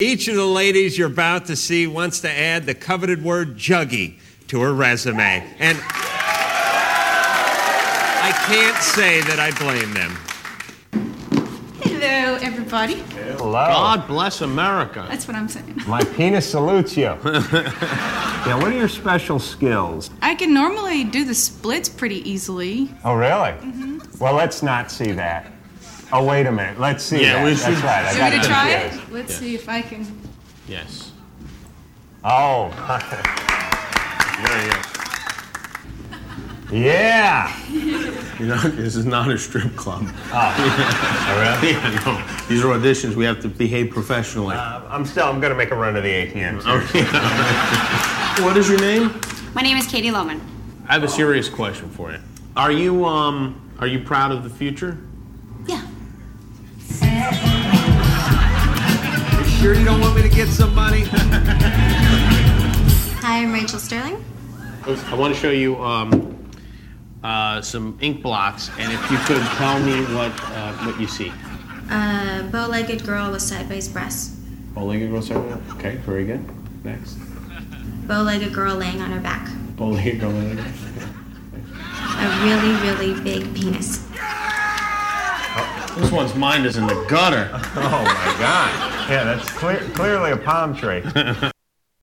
Each of the ladies you're about to see wants to add the coveted word juggy to her resume. And I can't say that I blame them. Hello, everybody. Hello. God bless America. That's what I'm saying. My penis salutes you. Now, what are your special skills? I can normally do the splits pretty easily. Oh, really? Mm-hmm. Well, let's not see that. Oh, wait a minute. Let's see that. We should. That's right. You want me to try it? Let's see if I can. Yes. Oh. There you go. Yeah. You know, this is not a strip club. Oh, really? Yeah, no. These are auditions. We have to behave professionally. I'm going to make a run to the ATM. Okay. What is your name? My name is Katie Lohman. I have a serious question for you. Are you proud of the future? Yeah. You sure you don't want me to get some money? Hi, I'm Rachel Sterling. I want to show you some ink blocks, and if you could tell me what you see. Bow-legged girl with sideways breasts. Bow-legged girl, sorry. Okay, very good. Next. Bow-legged girl laying on her back. Bow-legged girl. A really, really big penis. This one's mind is in the gutter. Oh, my God. Yeah, that's clearly a palm tree.